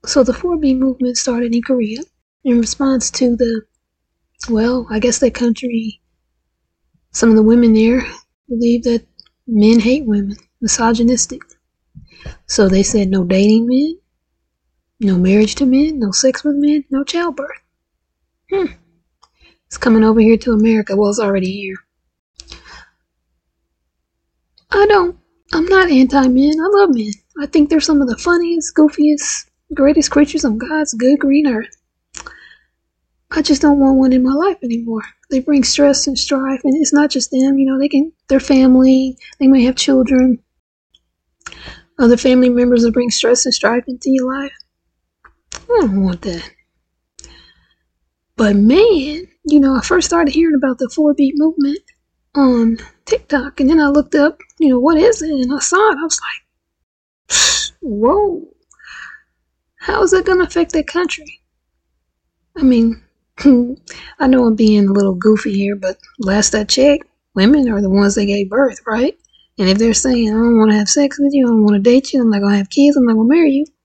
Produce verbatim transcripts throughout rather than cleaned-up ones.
So the four B movement started in Korea in response to the, well, I guess that country, some of the women there believe that men hate women, misogynistic. So they said no dating men, no marriage to men, no sex with men, no childbirth. Hmm. It's coming over here to America. Well, it's already here. I don't, I'm not anti-men. I love men. I think they're some of the funniest, goofiest, greatest creatures on God's good green earth. I just don't want one in my life anymore. They bring stress and strife, and it's not just them. You know, they can, their family, they may have children, other family members that bring stress and strife into your life. I don't want that. But man, you know, I first started hearing about the four B movement on TikTok, and then I looked up, you know, what is it? And I saw it. I was like, whoa, how is that going to affect that country? I mean, I know I'm being a little goofy here, but last I checked, women are the ones that gave birth, right? And if they're saying, I don't want to have sex with you, I don't want to date you, I'm not going to have kids, I'm not going to marry you,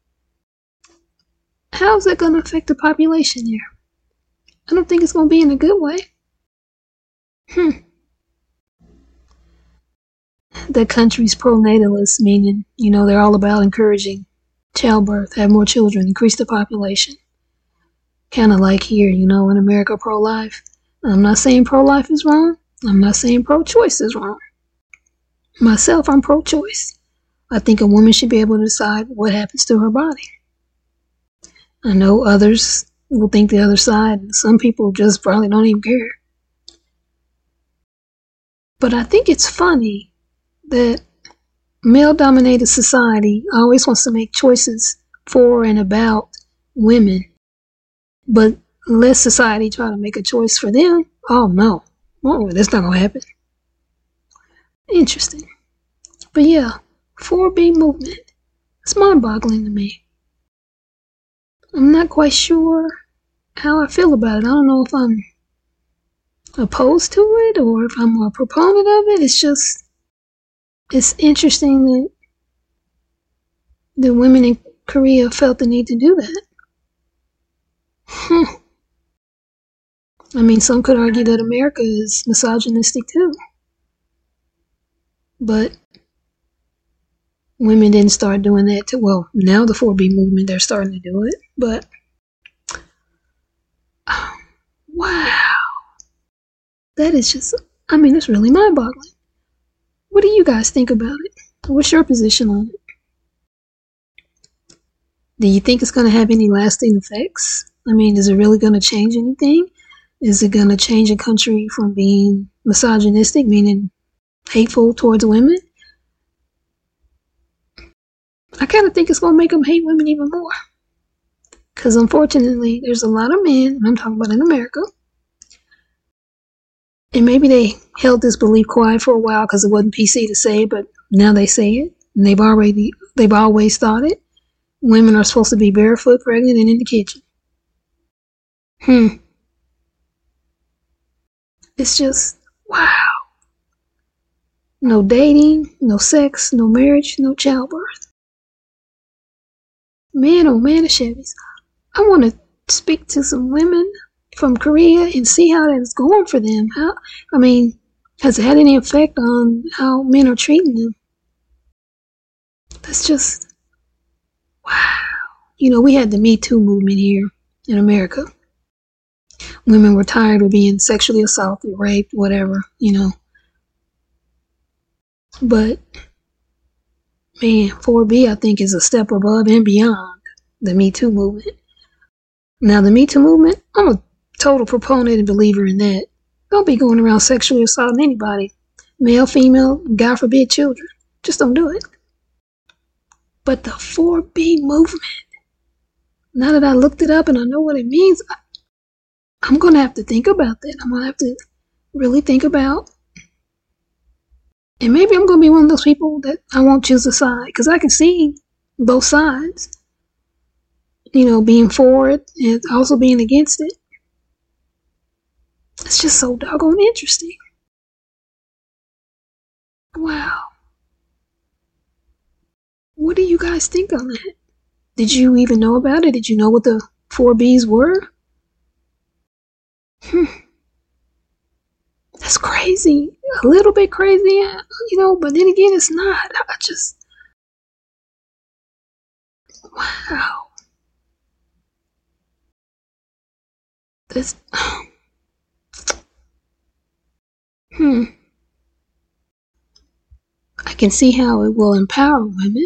how's that going to affect the population here? I don't think it's going to be in a good way. Hmm. The country's pro-natalist, meaning, you know, they're all about encouraging childbirth, have more children, increase the population. Kind of like here, you know, in America, pro-life. I'm not saying pro-life is wrong. I'm not saying pro-choice is wrong. Myself, I'm pro-choice. I think a woman should be able to decide what happens to her body. I know others will think the other side. Some people just probably don't even care. But I think it's funny that male-dominated society always wants to make choices for and about women. But let society try to make a choice for them. Oh, no. Oh, that's not going to happen. Interesting. But yeah, four B movement. It's mind-boggling to me. I'm not quite sure how I feel about it. I don't know if I'm opposed to it or if I'm a proponent of it. It's just, it's interesting that the women in Korea felt the need to do that. Hmm. I mean, some could argue that America is misogynistic too. But women didn't start doing that too. Well, now the four B movement, they're starting to do it. But, oh, wow. That is just, I mean, it's really mind-boggling. What do you guys think about it? What's your position on it? Do you think it's going to have any lasting effects? I mean, is it really going to change anything? Is it going to change a country from being misogynistic, meaning hateful towards women? I kind of think it's going to make them hate women even more. Because unfortunately, there's a lot of men, and I'm talking about in America, and maybe they held this belief quiet for a while because it wasn't P C to say it, but now they say it, and they've already, they've always thought it. Women are supposed to be barefoot, pregnant, and in the kitchen. Hmm. It's just, wow. No dating, no sex, no marriage, no childbirth. Man, oh man, the Chevys. I want to speak to some women from Korea and see how that's going for them. How, I mean, has it had any effect on how men are treating them? That's just, wow. You know, we had the Me Too movement here in America. Women were tired of being sexually assaulted, raped, whatever, you know. But, man, four B, I think, is a step above and beyond the Me Too movement. Now, the Me Too movement, I'm a total proponent and believer in that. Don't be going around sexually assaulting anybody. Male, female, God forbid, children. Just don't do it. But the four B movement, now that I looked it up and I know what it means, I, I'm going to have to think about that. I'm going to have to really think about, and maybe I'm going to be one of those people that I won't choose a side, because I can see both sides, you know, being for it and also being against it. It's just so doggone interesting. Wow. What do you guys think on that? Did you even know about it? Did you know what the four Bs were? Hmm. That's crazy. A little bit crazy, you know, but then again, it's not. I just, wow. This, hmm. I can see how it will empower women,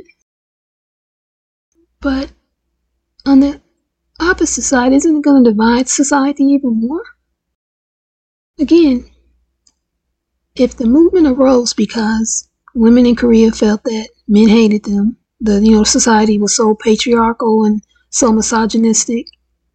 but on the opposite side, isn't it going to divide society even more? Again, if the movement arose because women in Korea felt that men hated them, the you know society was so patriarchal and so misogynistic,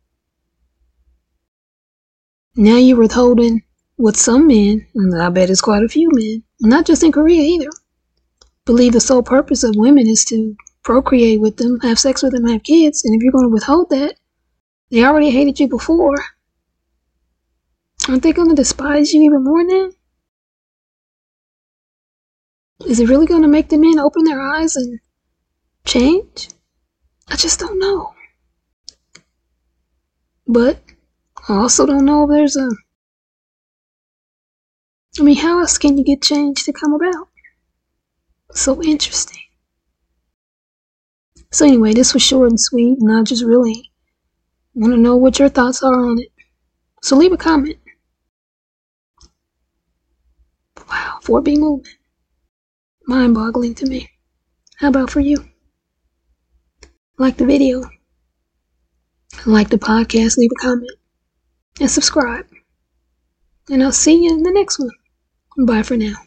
now you're withholding what some men, and I bet it's quite a few men, not just in Korea either, believe the sole purpose of women is to procreate with them, have sex with them, have kids, and if you're going to withhold that, they already hated you before. Aren't they going to despise you even more now? Is it really going to make the men open their eyes and change? I just don't know. But I also don't know if there's a... I mean, how else can you get change to come about? So interesting. So anyway, this was short and sweet, and I just really want to know what your thoughts are on it. So leave a comment. Wow, four B movement. Mind-boggling to me. How about for you? Like the video. Like the podcast, leave a comment. And subscribe. And I'll see you in the next one. Bye for now.